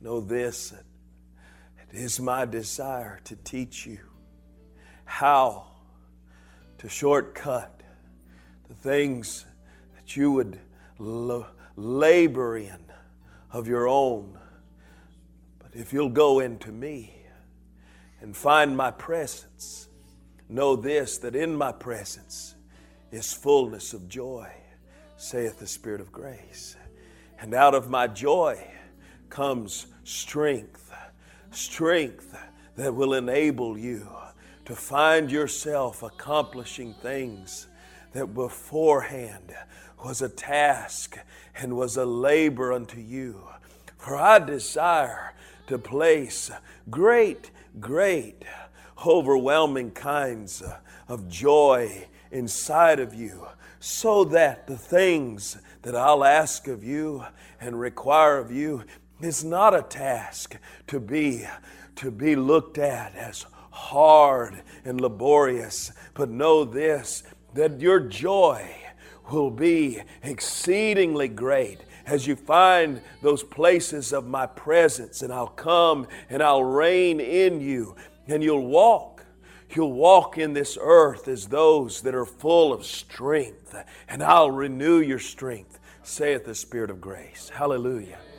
know this, that it is my desire to teach you how to shortcut the things that you would labor in of your own. But if you'll go into me and find my presence, know this, that in my presence is fullness of joy, saith the Spirit of grace. And out of my joy comes strength, strength that will enable you to find yourself accomplishing things that beforehand was a task and was a labor unto you. For I desire to place great, overwhelming kinds of joy inside of you, so that the things that I'll ask of you and require of you is not a task to be looked at as hard and laborious, but know this, that your joy will be exceedingly great as you find those places of my presence, and I'll come and I'll reign in you, and you'll walk in this earth as those that are full of strength, and I'll renew your strength, saith the Spirit of grace. Hallelujah.